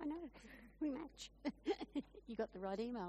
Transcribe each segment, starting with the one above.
I know. We match. You got the right email.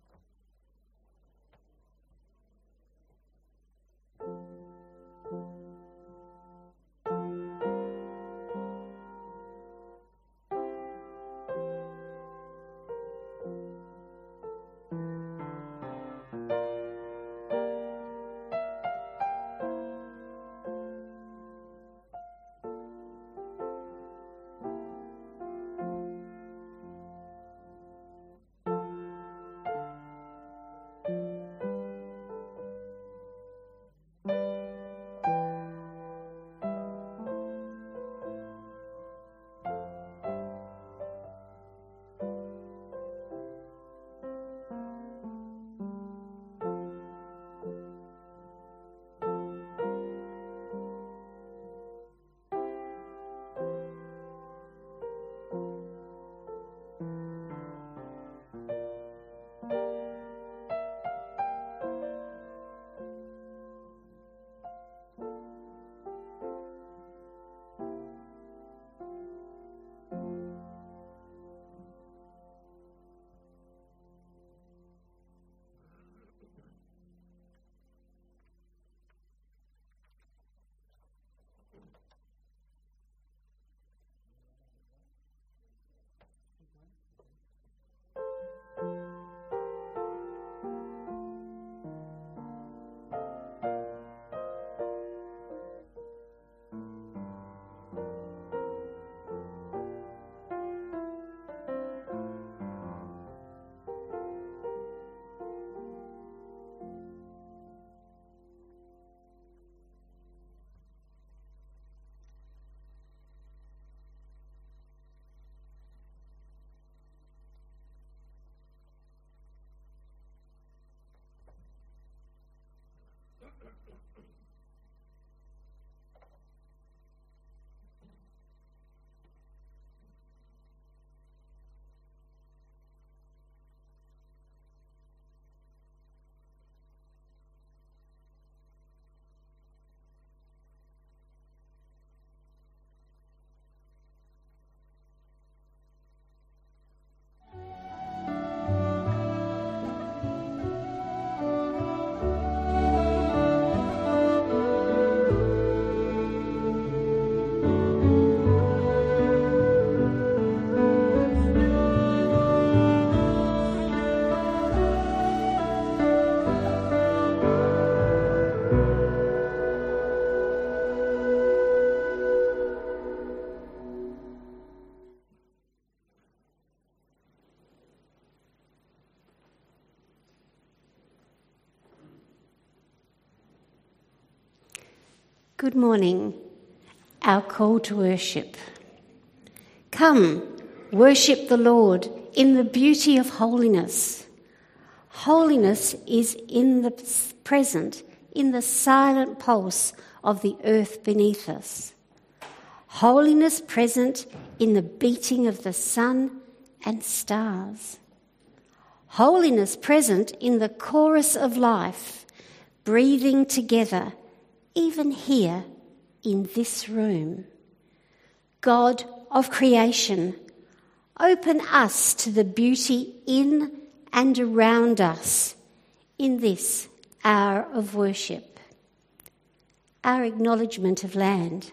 Good morning. Our call to worship. Come, worship the Lord in the beauty of holiness. Holiness is in the present, in the silent pulse of the earth beneath us. Holiness present in the beating of the sun and stars. Holiness present in the chorus of life, breathing together, even here in this room. God of creation, open us to the beauty in and around us in this hour of worship. Our acknowledgement of land.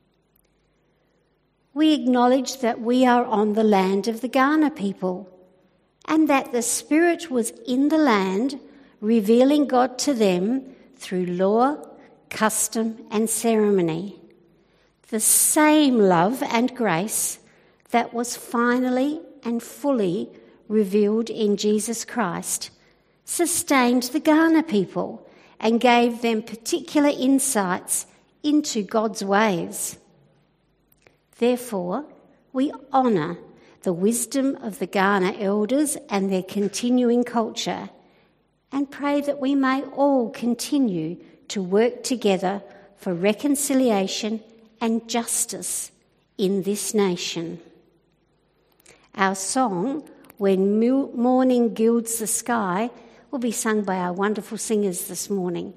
We acknowledge that we are on the land of the Kaurna people and that the Spirit was in the land, revealing God to them through law, custom and ceremony. The same love and grace that was finally and fully revealed in Jesus Christ sustained the Kaurna people and gave them particular insights into God's ways. Therefore, we honour the wisdom of the Kaurna elders and their continuing culture and pray that we may all continue to work together for reconciliation and justice in this nation. Our song, When Morning Gilds the Sky, will be sung by our wonderful singers this morning.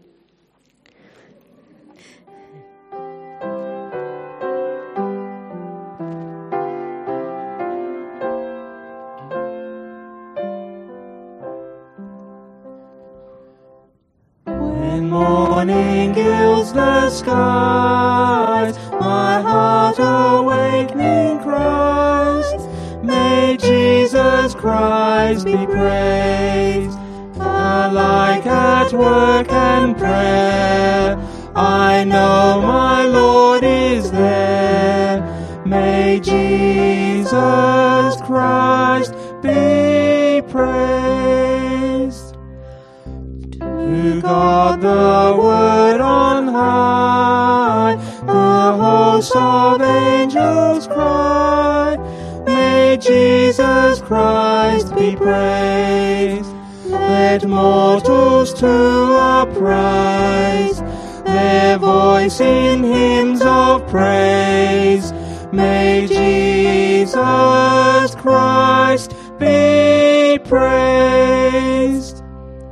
morning gilds the skies, my heart awakening Christ. May Jesus Christ be praised. Alike at work and prayer, I know my Lord is there. May Jesus Christ be praised. To God the Word on high, the host of angels cry. May Jesus Christ be praised. Let mortals to upraise their voice in hymns of praise. May Jesus Christ be praised.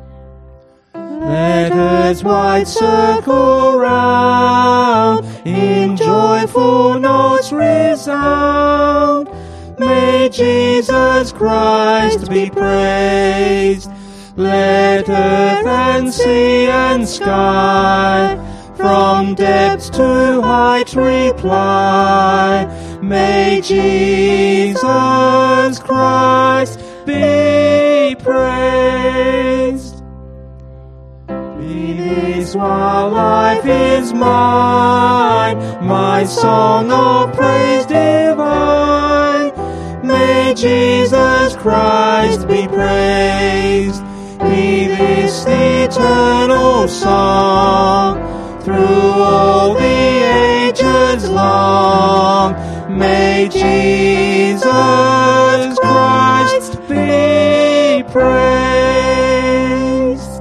Let earth's wide circle round in joyful notes resound. May Jesus Christ be praised. Let earth and sea and sky from depths to height reply. May Jesus Christ be praised. Be this while life is mine, my song of praise divine. May Jesus Christ be praised. Be this the eternal song through all the ages long. May Jesus Christ be praised.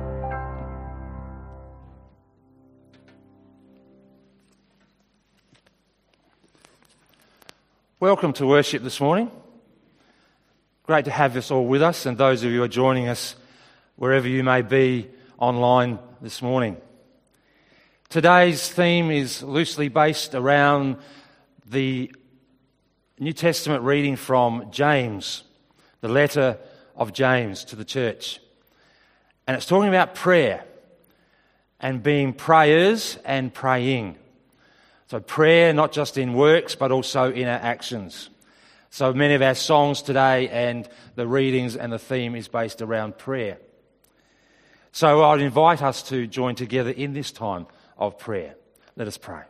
Welcome to worship this morning. Great to have us all with us, and those of you who are joining us wherever you may be online this morning. Today's theme is loosely based around the New Testament reading from James, the letter of James to the church. And it's talking about prayer and being prayers and praying. So prayer not just in works but also in our actions. So many of our songs today and the readings and the theme is based around prayer. So I'd invite us to join together in this time of prayer. Let us pray.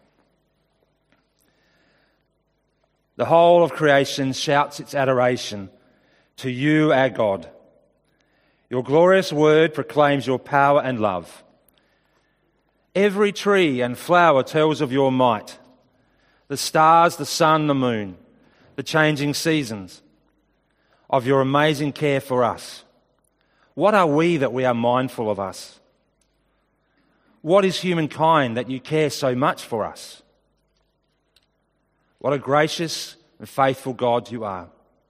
The whole of creation shouts its adoration to you, our God. Your glorious word proclaims your power and love. Every tree and flower tells of your might. The stars, the sun, the moon, the changing seasons, of your amazing care for us. What are we that we are mindful of us? What is humankind that you care so much for us? What a gracious and faithful God you are.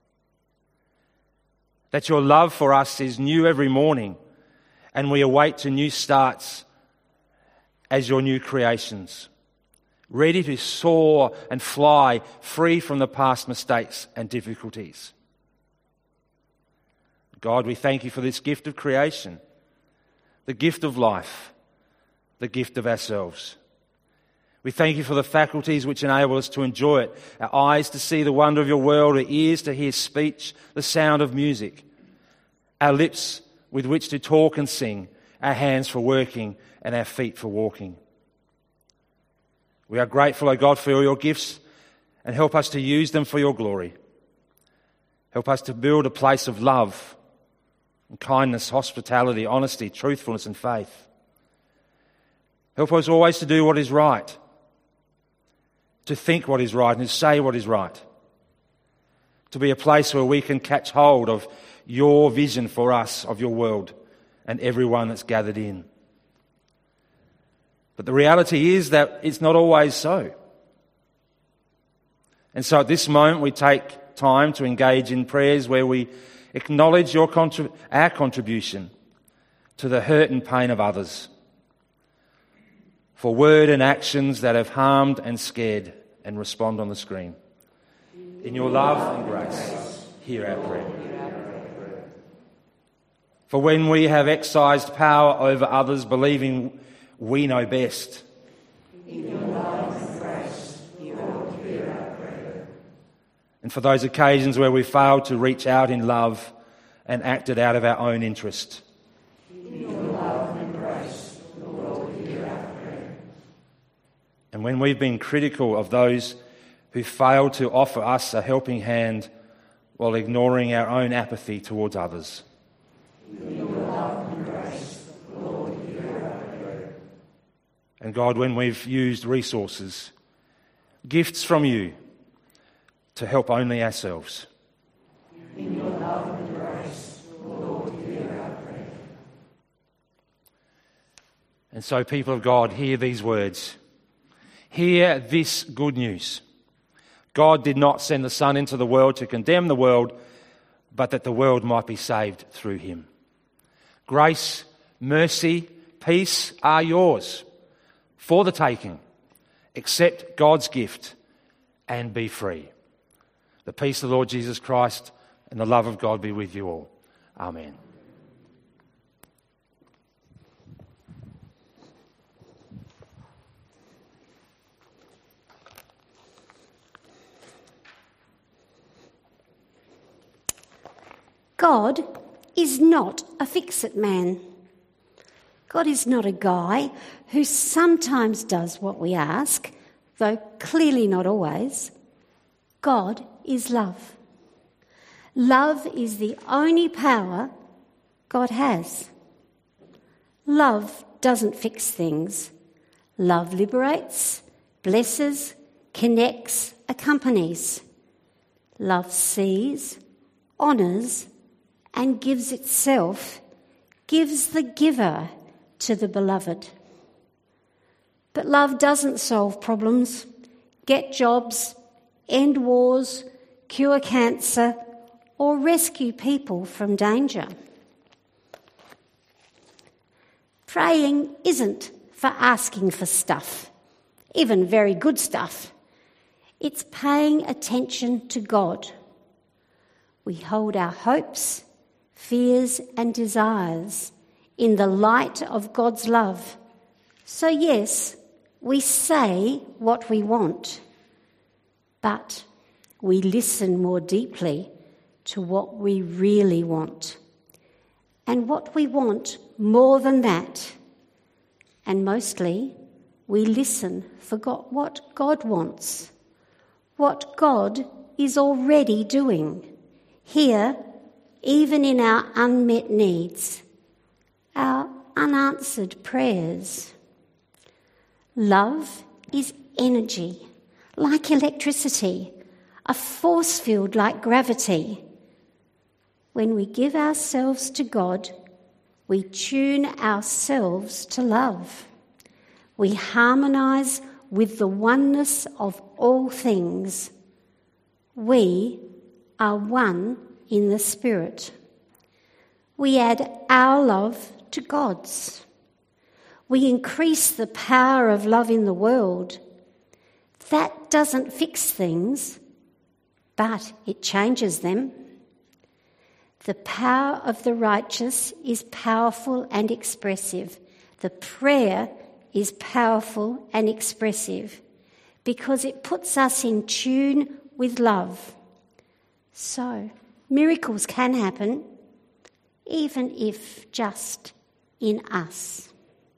That your love for us is new every morning, and we await to new starts as your new creations, ready to soar and fly free from the past mistakes and difficulties. God, we thank you for this gift of creation, the gift of life, the gift of ourselves. We thank you for the faculties which enable us to enjoy it, our eyes to see the wonder of your world, our ears to hear speech, the sound of music, our lips with which to talk and sing, our hands for working and our feet for walking. We are grateful, O God, for all your gifts, and help us to use them for your glory. Help us to build a place of love and kindness, hospitality, honesty, truthfulness and faith. Help us always to do what is right, to think what is right and to say what is right, to be a place where we can catch hold of your vision for us, of your world and everyone that's gathered in. But the reality is that it's not always so. And so at this moment we take time to engage in prayers where we acknowledge our contribution to the hurt and pain of others, for word and actions that have harmed and scared, and respond on the screen. In your love and grace, hear our prayer. For when we have exercised power over others, believing we know best, in your love and grace, you will hear our prayer. And for those occasions where we failed to reach out in love and acted out of our own interest, in your love and grace, the Lord hear our prayer. And when we've been critical of those who failed to offer us a helping hand while ignoring our own apathy towards others, in your love and grace, the Lord hear our prayer. And God, when we've used resources, gifts from you, to help only ourselves, in your love and grace, the Lord hear our prayer. And so, people of God, hear these words. Hear this good news. God did not send the Son into the world to condemn the world, but that the world might be saved through him. Grace, mercy, peace are yours for the taking. Accept God's gift and be free. The peace of the Lord Jesus Christ and the love of God be with you all. Amen. God is not a fix-it man. God is not a guy who sometimes does what we ask, though clearly not always. God is love. Love is the only power God has. Love doesn't fix things. Love liberates, blesses, connects, accompanies. Love sees, honours, and gives itself, gives the giver to the beloved. But love doesn't solve problems, get jobs, end wars, cure cancer, or rescue people from danger. Praying isn't for asking for stuff, even very good stuff. It's paying attention to God. We hold our hopes, fears and desires in the light of God's love. So yes, we say what we want, but we listen more deeply to what we really want. And what we want more than that. And mostly, we listen for what God wants, what God is already doing. Here, even in our unmet needs, our unanswered prayers. Love is energy, like electricity, a force field like gravity. When we give ourselves to God, we tune ourselves to love. We harmonise with the oneness of all things. We are one in the Spirit. We add our love to God's. We increase the power of love in the world. That doesn't fix things, but it changes them. The power of the righteous is powerful and expressive. The prayer is powerful and expressive because it puts us in tune with love. So, miracles can happen, even if just in us.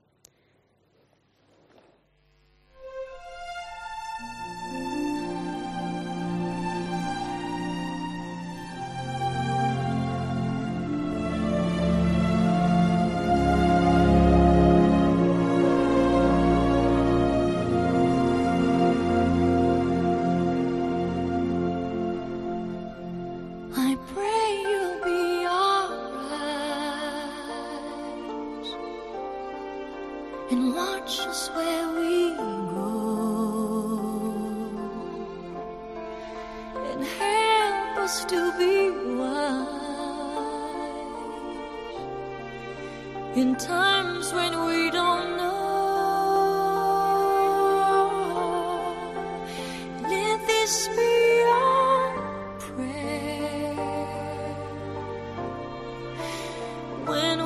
And watch us where we go, and help us to be wise in times when we don't know. Let this be our prayer when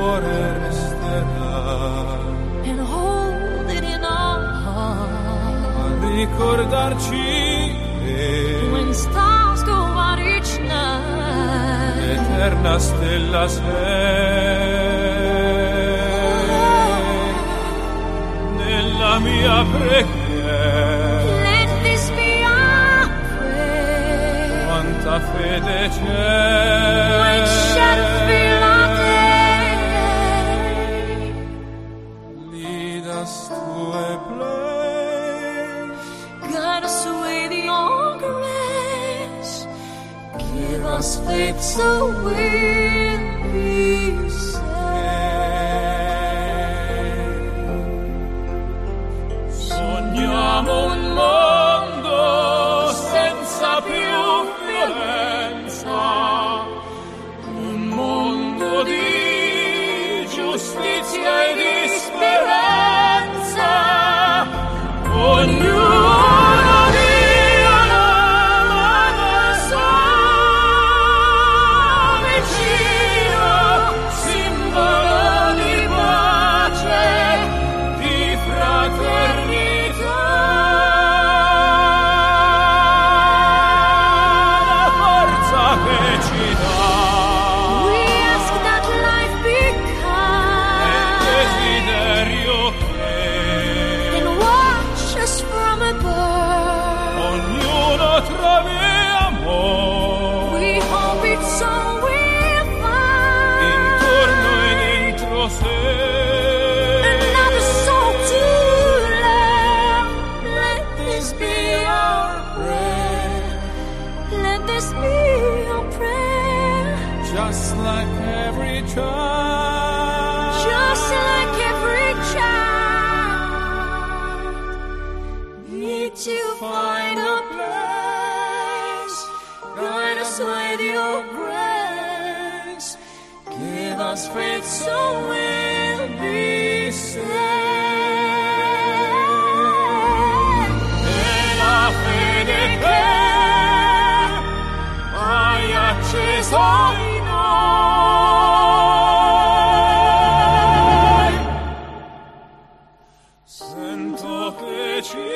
and hold it in our heart. Ricordarci When stars go out each night, l'eterna stella sei nella mia preghiera. let this be our prayer. Quanta fede c'è When shadows fill our day, lead us to a place guide us with your grace. Give us faith so we'll be saved. sogniamo un mondo senza più violenza, un mondo di giustizia e di speranza. Ognuno dia la mano sua vicino, simbolo di pace, di fraternità. La forza che ci dà We ask that life be è kind desiderio che and watch us from above. ognuno trovi amore We hope it's all we'll find. intorno e dentro sé. Another soul to love. Let this be our prayer. Let this be our prayer. Just like every child, Just like every child, need to find a place. Guide us with your grace. Give us faith so we'll be saved. e la fede che hai acceso in noi. Sento che ci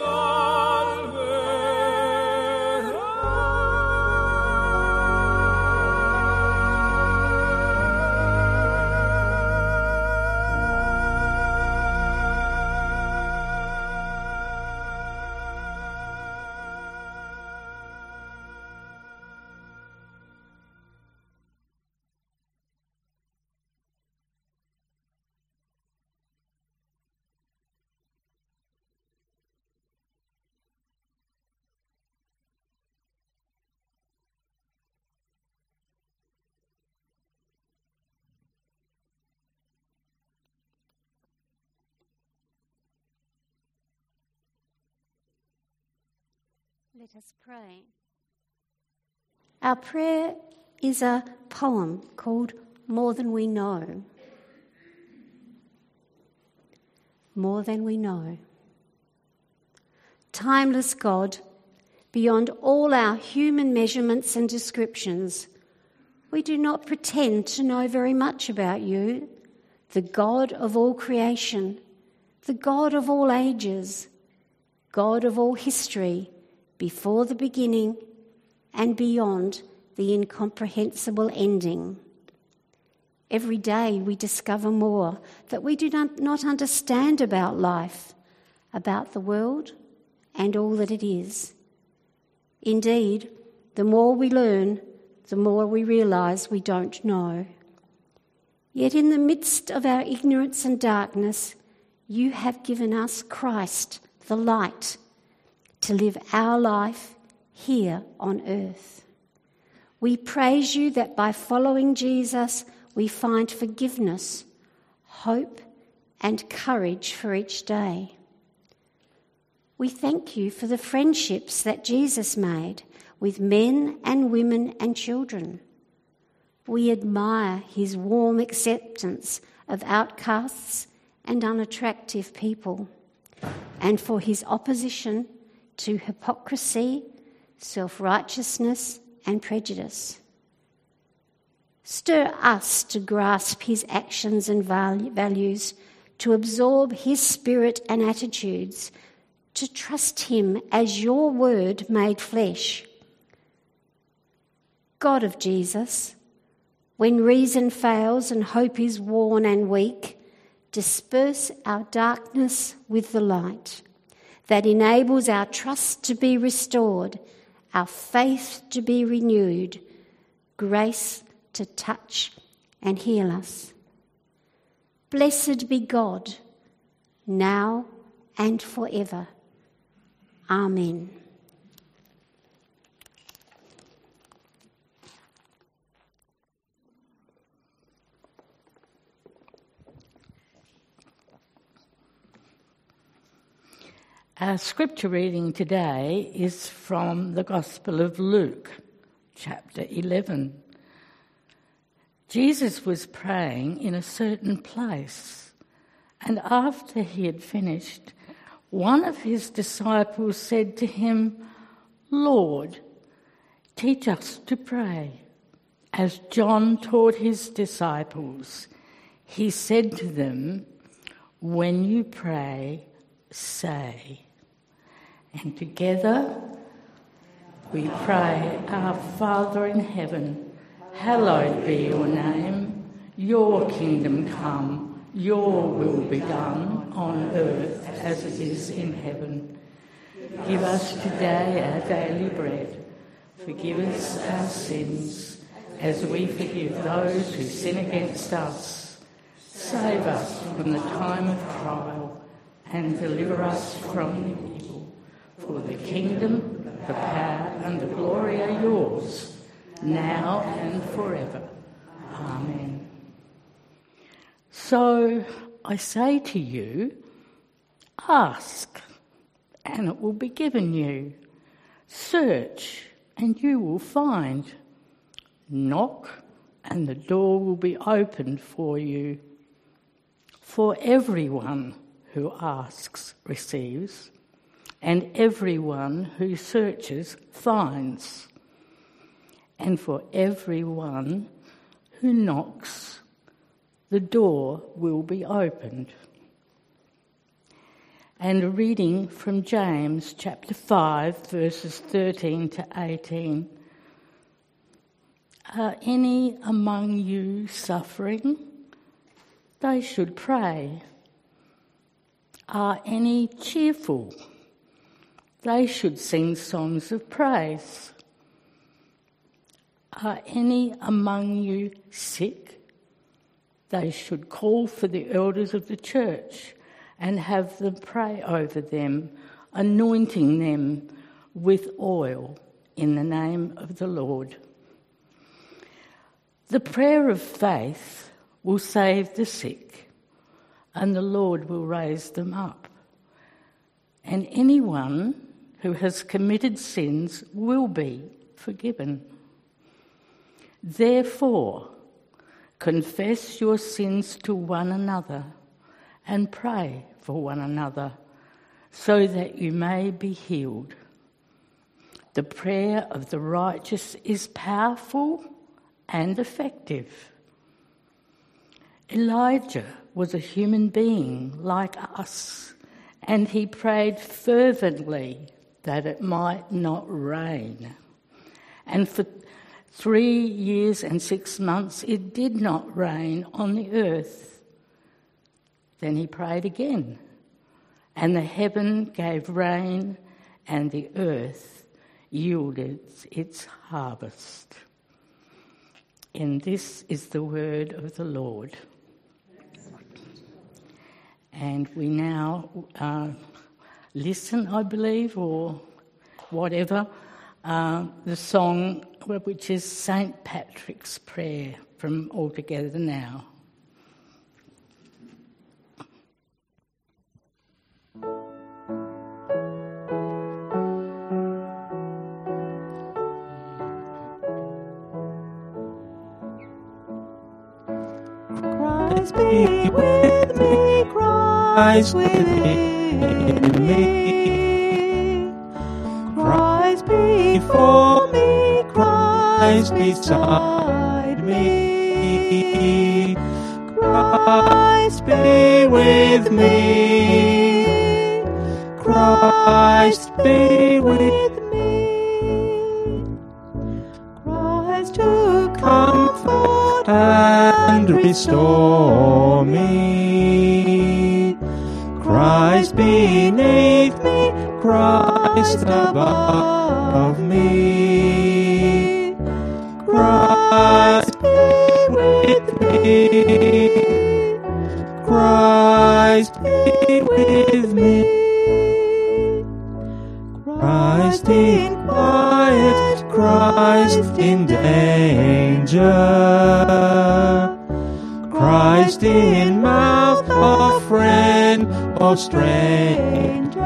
Let us pray. Our prayer is a poem called More Than We Know. More than we know. Timeless God, beyond all our human measurements and descriptions, we do not pretend to know very much about you, the God of all creation, the God of all ages, God of all history, before the beginning and beyond the incomprehensible ending. Every day we discover more that we do not understand about life, about the world and all that it is. Indeed, the more we learn, the more we realise we don't know. Yet in the midst of our ignorance and darkness, you have given us Christ, the light, to live our life here on earth. We praise you that by following Jesus, we find forgiveness, hope, and courage for each day. We thank you for the friendships that Jesus made with men and women and children. We admire his warm acceptance of outcasts and unattractive people, and for his opposition to hypocrisy, self-righteousness, and prejudice. Stir us to grasp his actions and values, to absorb his spirit and attitudes, to trust him as your word made flesh. God of Jesus, when reason fails and hope is worn and weak, disperse our darkness with the light that enables our trust to be restored, our faith to be renewed, grace to touch and heal us. Blessed be God, now and forever. Amen. Our scripture reading today is from the Gospel of Luke, chapter 11. Jesus was praying in a certain place, and after he had finished, one of his disciples said to him, "Lord, teach us to pray, as John taught his disciples." He said to them, "When you pray, say." And together we pray, "Our Father in heaven, hallowed be your name. Your kingdom come, your will be done on earth as it is in heaven. Give us today our daily bread. Forgive us our sins as we forgive those who sin against us. Save us from the time of trial and deliver us from the evil. For the kingdom, the power and the glory are yours, now and forever. Amen." So I say to you, ask, and it will be given you. Search, and you will find. Knock, and the door will be opened for you. For everyone who asks receives, and everyone who searches finds. And for everyone who knocks, the door will be opened. And a reading from James chapter 5, verses 13 to 18. Are any among you suffering? They should pray. Are any cheerful? They should sing songs of praise. Are any among you sick? They should call for the elders of the church and have them pray over them, anointing them with oil in the name of the Lord. The prayer of faith will save the sick, and the Lord will raise them up. And anyone who has committed sins will be forgiven. Therefore, confess your sins to one another and pray for one another so that you may be healed. The prayer of the righteous is powerful and effective. Elijah was a human being like us, and he prayed fervently that it might not rain. And for 3 years and 6 months it did not rain on the earth. Then he prayed again, and the heaven gave rain, and the earth yielded its harvest. And this is the word of the Lord. And we now listen, I believe, or whatever, the song which is St. Patrick's Prayer from All Together Now. Christ be with me, Christ within me. Christ before me, Christ beside me. Christ be with me. Christ be with me. Christ to comfort and restore me. Christ beneath me, Christ above me. Christ be with me. Christ be with me. Christ in quiet, Christ in danger. Christ in mouth of friend or stranger.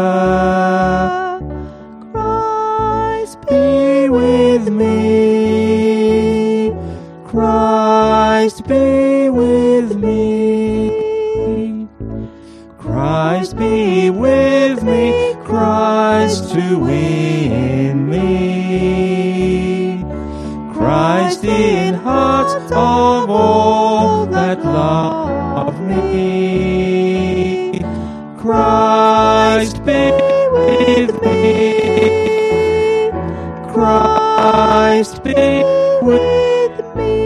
Christ be with me. Christ be with me. Christ be with me. Christ to win me. Christ in hearts of all that love me. Christ be with me. Christ be with me.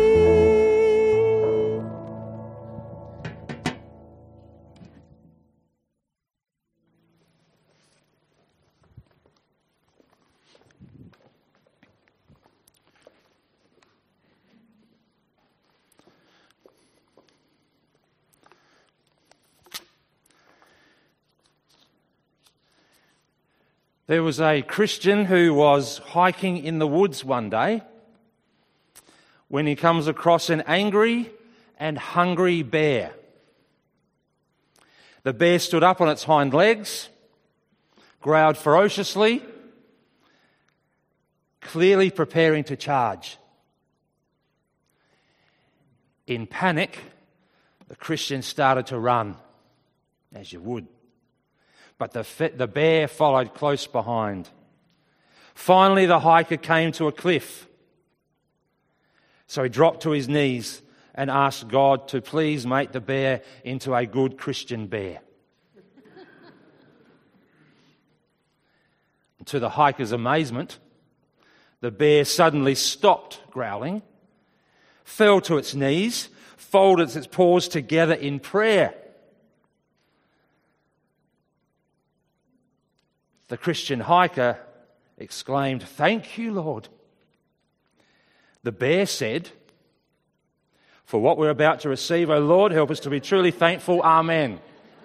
There was a Christian who was hiking in the woods one day when he comes across an angry and hungry bear. The bear stood up on its hind legs, growled ferociously, clearly preparing to charge. In panic, the Christian started to run, as you would. But the bear followed close behind. Finally, the hiker came to a cliff. So he dropped to his knees and asked God to please make the bear into a good Christian bear. To the hiker's amazement, the bear suddenly stopped growling, fell to its knees, folded its paws together in prayer. The Christian hiker exclaimed, "Thank you, Lord." The bear said, "For what we're about to receive, O Lord, help us to be truly thankful. Amen."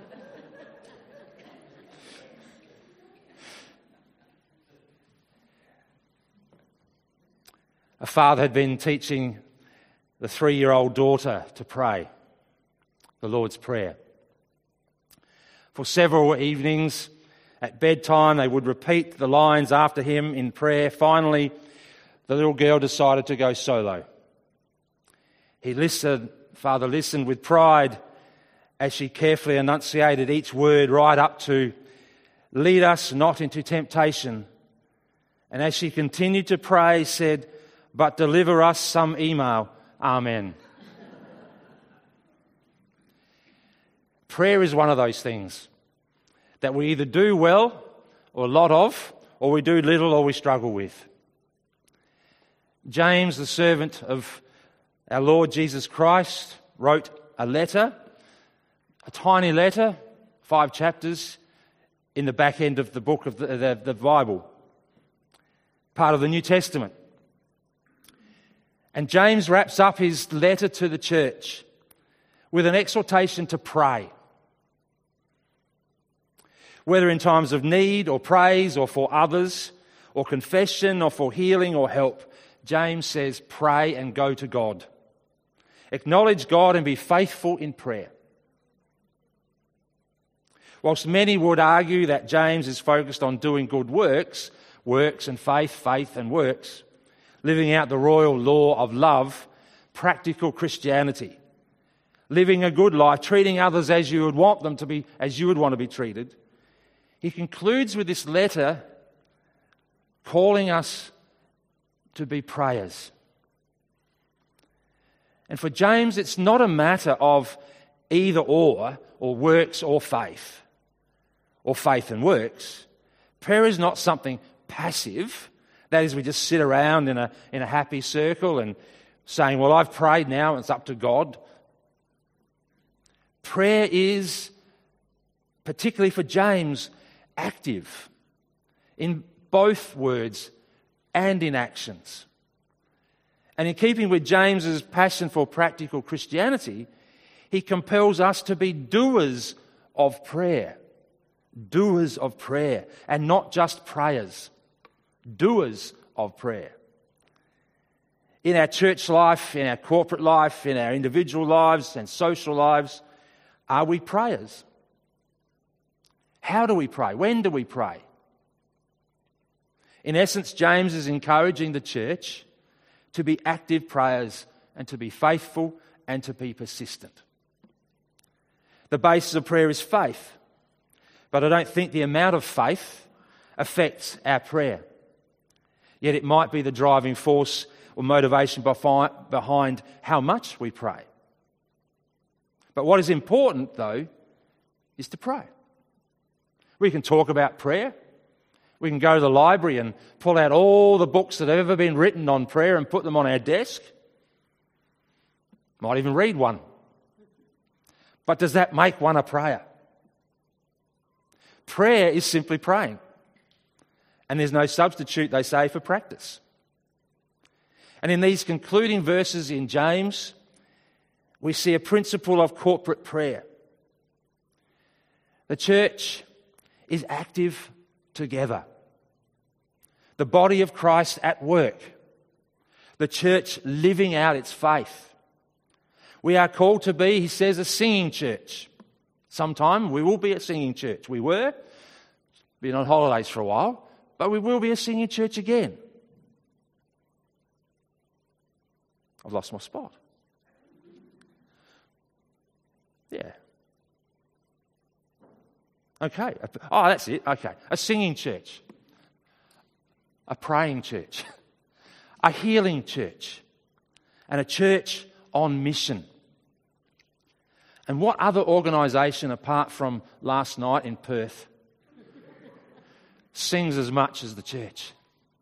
A father had been teaching the 3-year-old daughter to pray the Lord's Prayer. For several evenings, at bedtime, they would repeat the lines after him in prayer. Finally, the little girl decided to go solo. Father listened with pride as she carefully enunciated each word right up to, "Lead us not into temptation." And as she continued to pray, said, "But deliver us some email. Amen." Prayer is one of those things that we either do well or a lot of, or we do little or we struggle with. James, the servant of our Lord Jesus Christ, wrote a letter, a tiny letter, 5 chapters, in the back end of the book of the Bible, part of the New Testament. And James wraps up his letter to the church with an exhortation to pray. Whether in times of need or praise or for others or confession or for healing or help, James says, pray and go to God. Acknowledge God and be faithful in prayer. Whilst many would argue that James is focused on doing good works and faith, faith and works, living out the royal law of love, practical Christianity, living a good life, treating others as you would want them to be, as you would want to be treated, he concludes with this letter calling us to be prayers. And for James, it's not a matter of either or works or faith and works. Prayer is not something passive. That is, we just sit around in a happy circle and saying, well, I've prayed now, it's up to God. Prayer is, particularly for James, active in both words and in actions. And in keeping with James's passion for practical Christianity, he compels us to be doers of prayer. Doers of prayer, and not just prayers. Doers of prayer. In our church life, in our corporate life, in our individual lives and social lives, are we prayers? How do we pray? When do we pray? In essence, James is encouraging the church to be active prayers and to be faithful and to be persistent. The basis of prayer is faith, but I don't think the amount of faith affects our prayer. Yet it might be the driving force or motivation behind how much we pray. But what is important, though, is to pray. We can talk about prayer. We can go to the library and pull out all the books that have ever been written on prayer and put them on our desk. Might even read one. But does that make one a prayer? Prayer is simply praying. And there's no substitute, they say, for practice. And in these concluding verses in James, we see a principle of corporate prayer. The church is active together. The body of Christ at work. The church living out its faith. We are called to be, he says, a singing church. Sometime we will be a singing church. We were, been on holidays for a while, but we will be a singing church again. I've lost my spot. Yeah. Okay. Oh, that's it. Okay. A singing church. A praying church. A healing church. And a church on mission. And what other organisation, apart from last night in Perth, sings as much as the church?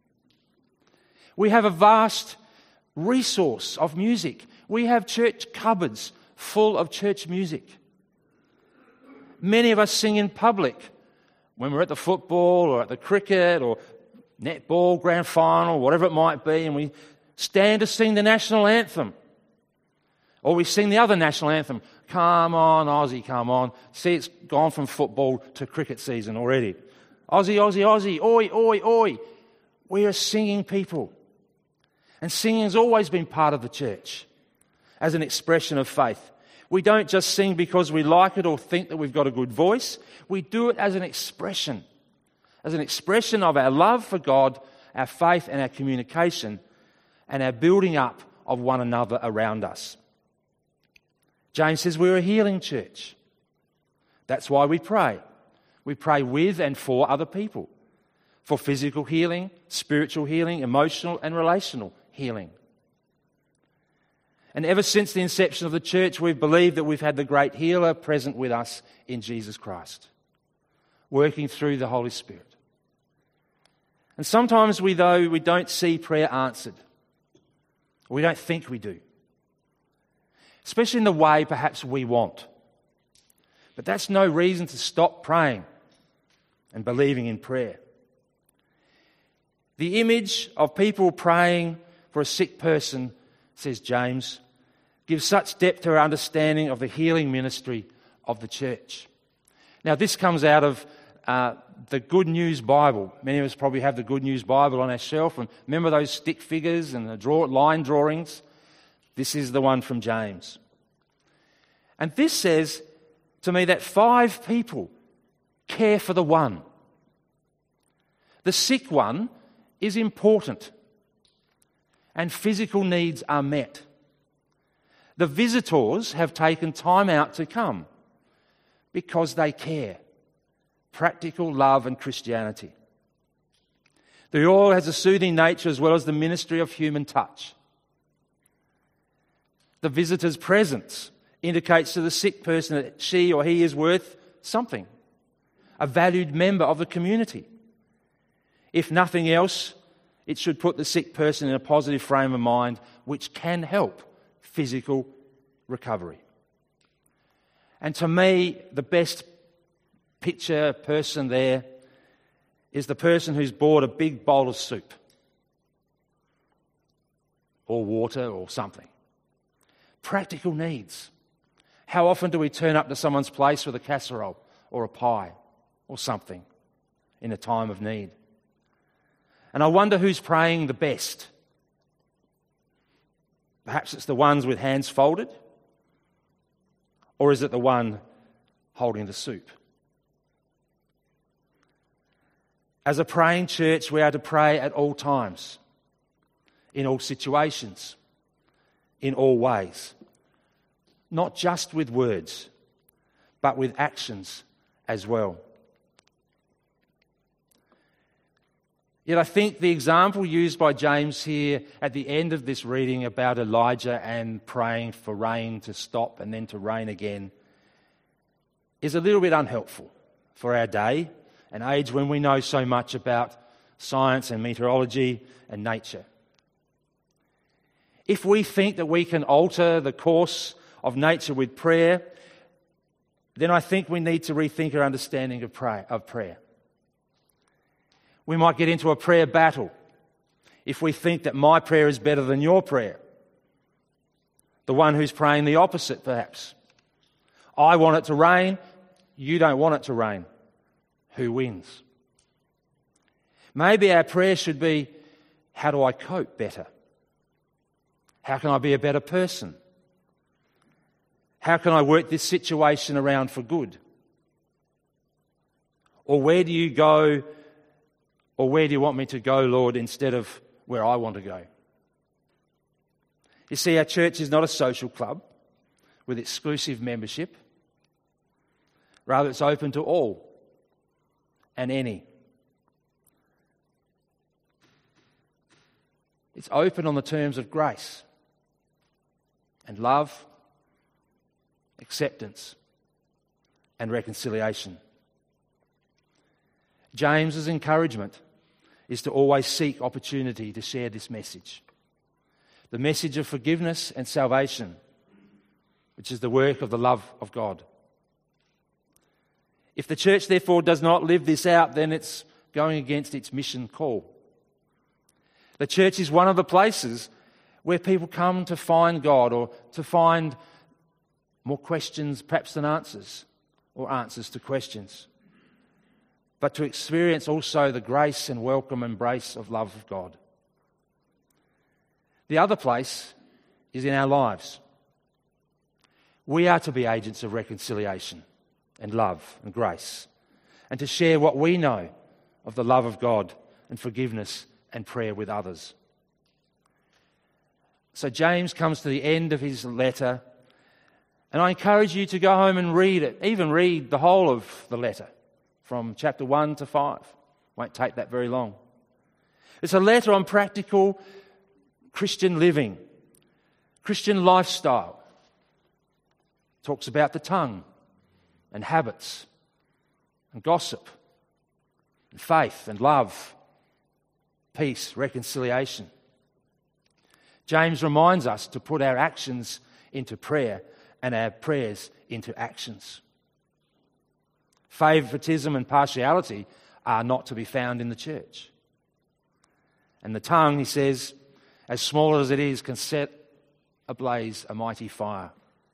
We have a vast resource of music. We have church cupboards full of church music. Many of us sing in public when we're at the football or at the cricket or netball grand final, whatever it might be, and we stand to sing the national anthem. Or we sing the other national anthem. Come on, Aussie, come on. See, it's gone from football to cricket season already. Aussie, Aussie, Aussie, oi, oi, oi. We are singing people. And singing has always been part of the church as an expression of faith. We don't just sing because we like it or think that we've got a good voice. We do it as an expression of our love for God, our faith and our communication, and our building up of one another around us. James says we're a healing church. That's why we pray. We pray with and for other people. For physical healing, spiritual healing, emotional and relational healing. And ever since the inception of the church, we've believed that we've had the great healer present with us in Jesus Christ, working through the Holy Spirit. And sometimes we don't see prayer answered. We don't think we do. Especially in the way perhaps we want. But that's no reason to stop praying and believing in prayer. The image of people praying for a sick person, says James, gives such depth to our understanding of the healing ministry of the church. Now, this comes out of the Good News Bible. Many of us probably have the Good News Bible on our shelf, and remember those stick figures and the line drawings? This is the one from James. And this says to me that 5 people care for the one. The sick one is important, and physical needs are met. The visitors have taken time out to come because they care. Practical love and Christianity. The oil has a soothing nature as well as the ministry of human touch. The visitor's presence indicates to the sick person that she or he is worth something, a valued member of the community. If nothing else, it should put the sick person in a positive frame of mind, which can help physical recovery. And to me, the best picture person there is the person who's bought a big bowl of soup or water or something. Practical needs. How often do we turn up to someone's place with a casserole or a pie or something in a time of need? And I wonder who's praying the best. Perhaps it's the ones with hands folded, or is it the one holding the soup? As a praying church, we are to pray at all times, in all situations, in all ways. Not just with words, but with actions as well. Yet I think the example used by James here at the end of this reading about Elijah and praying for rain to stop and then to rain again is a little bit unhelpful for our day, an age when we know so much about science and meteorology and nature. If we think that we can alter the course of nature with prayer, then I think we need to rethink our understanding of prayer. We might get into a prayer battle if we think that my prayer is better than your prayer. The one who's praying the opposite, perhaps. I want it to rain, you don't want it to rain. Who wins? Maybe our prayer should be, how do I cope better? How can I be a better person? How can I work this situation around for good? Or where do you go, or where do you want me to go, Lord, instead of where I want to go? You see, our church is not a social club with exclusive membership. Rather, it's open to all and any. It's open on the terms of grace and love, acceptance, and reconciliation. James's encouragement is to always seek opportunity to share this message. The message of forgiveness and salvation, which is the work of the love of God. If the church, therefore, does not live this out, then it's going against its mission call. The church is one of the places where people come to find God, or to find more questions perhaps than answers, or answers to questions, but to experience also the grace and welcome embrace of love of God. The other place is in our lives. We are to be agents of reconciliation and love and grace, and to share what we know of the love of God and forgiveness and prayer with others. So James comes to the end of his letter, and I encourage you to go home and read it, even read the whole of the letter, from chapter 1 to 5. Won't take that very long. It's a letter on practical Christian living, Christian lifestyle. It talks about the tongue and habits and gossip and faith and love, peace, reconciliation. James reminds us to put our actions into prayer and our prayers into actions. Favoritism and partiality are not to be found in the church. And the tongue, he says, as small as it is, can set ablaze a mighty fire.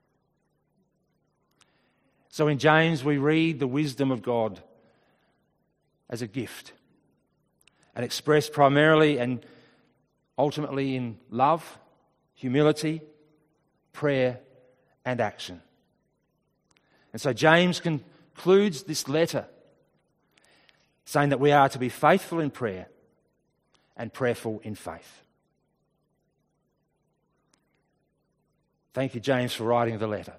So in James we read the wisdom of God as a gift, and expressed primarily and ultimately in love, humility, prayer, and action. And so James concludes this letter saying that we are to be faithful in prayer and prayerful in faith. Thank you, James, for writing the letter.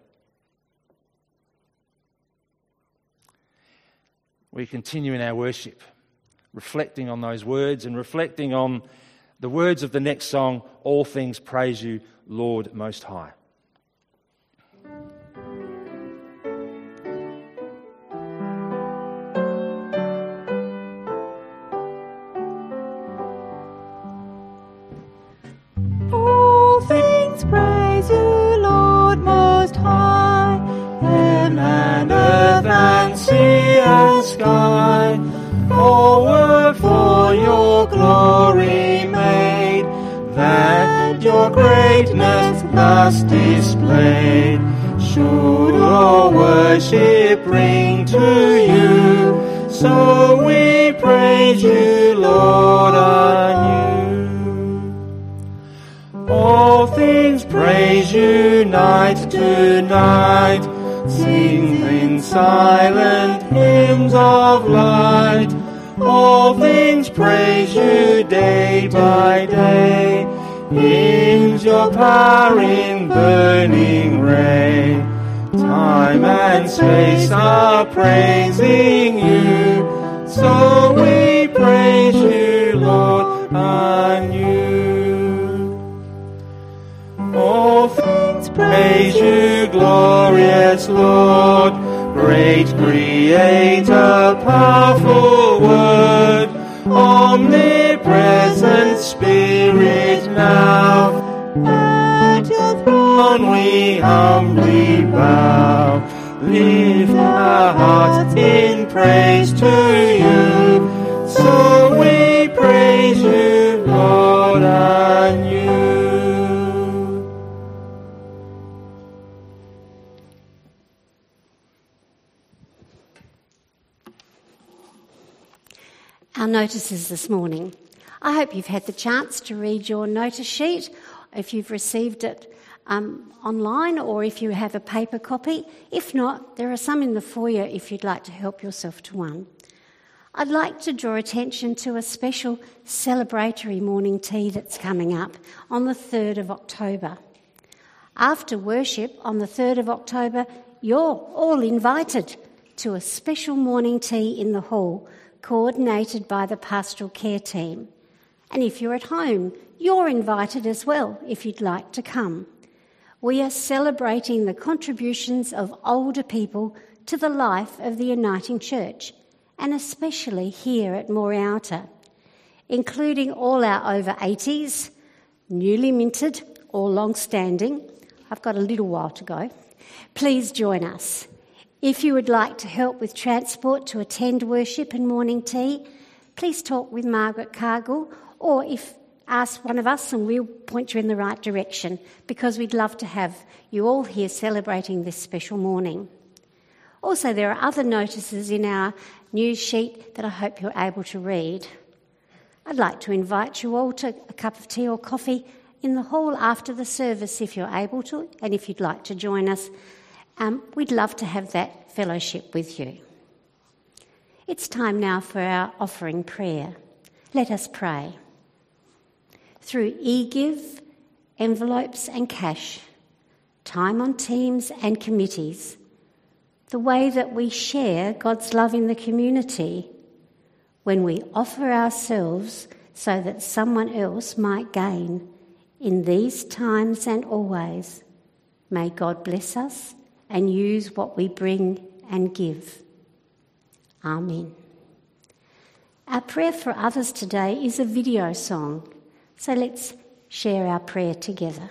We continue in our worship, reflecting on those words and reflecting on the words of the next song, All Things Praise You, Lord Most High. greatness thus displayed, should all worship bring to you. So we praise you, Lord, anew. All things praise you night to night, sing in silent hymns of light. All things praise you day by day, hymns your power in burning ray. Time and space are praising you, so we praise you, Lord, anew. All things praise you, glorious Lord, great Creator, powerful Word, omnipresent Spirit now. At your throne we humbly bow, lift our hearts in praise to you. So we praise you, Lord, anew. Our notices this morning. I hope you've had the chance to read your notice sheet, if you've received it online or if you have a paper copy. If not, there are some in the foyer if you'd like to help yourself to one. I'd like to draw attention to a special celebratory morning tea that's coming up on the 3rd of October. After worship on the 3rd of October, you're all invited to a special morning tea in the hall, coordinated by the pastoral care team. And if you're at home, you're invited as well if you'd like to come. We are celebrating the contributions of older people to the life of the Uniting Church, and especially here at Morialta, including all our over 80s, newly minted or long-standing. I've got a little while to go. Please join us. If you would like to help with transport to attend worship and morning tea, please talk with Margaret Cargill, or ask one of us and we'll point you in the right direction, because we'd love to have you all here celebrating this special morning. Also, there are other notices in our news sheet that I hope you're able to read. I'd like to invite you all to a cup of tea or coffee in the hall after the service if you're able to, and if you'd like to join us, we'd love to have that fellowship with you. It's time now for our offering prayer. Let us pray. Through e-give, envelopes and cash, time on teams and committees, the way that we share God's love in the community, when we offer ourselves so that someone else might gain, in these times and always, may God bless us and use what we bring and give. Amen. Our prayer for others today is a video song, so let's share our prayer together.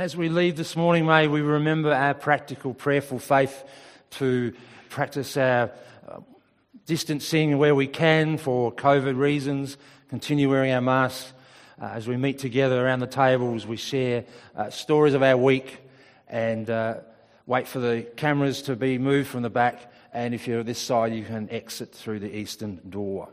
as we leave this morning, may we remember our practical, prayerful faith to practice our distancing where we can for COVID reasons, continue wearing our masks. As we meet together around the tables, we share stories of our week and wait for the cameras to be moved from the back. And if you're this side, you can exit through the eastern door.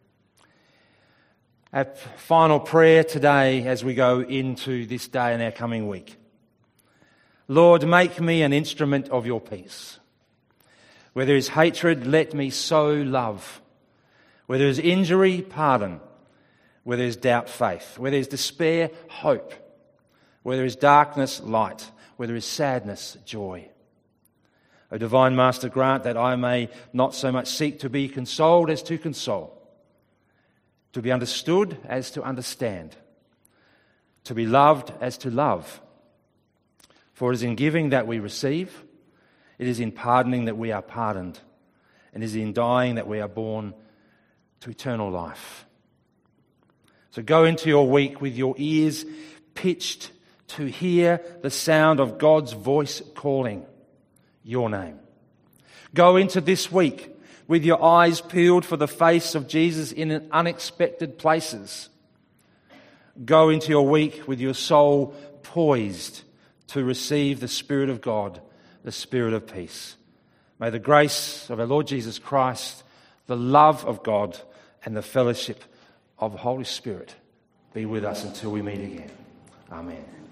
Our final prayer today as we go into this day and our coming week. Lord, make me an instrument of your peace. Where there is hatred, let me sow love. Where there is injury, pardon. Where there is doubt, faith. Where there is despair, hope. Where there is darkness, light. Where there is sadness, joy. O Divine Master, grant that I may not so much seek to be consoled as to console, to be understood as to understand, to be loved as to love. For it is in giving that we receive, it is in pardoning that we are pardoned, and it is in dying that we are born to eternal life. So go into your week with your ears pitched to hear the sound of God's voice calling your name. Go into this week with your eyes peeled for the face of Jesus in unexpected places. Go into your week with your soul poised to receive the Spirit of God, the Spirit of peace. May the grace of our Lord Jesus Christ, the love of God, and the fellowship of the Holy Spirit be with us until we meet again. Amen.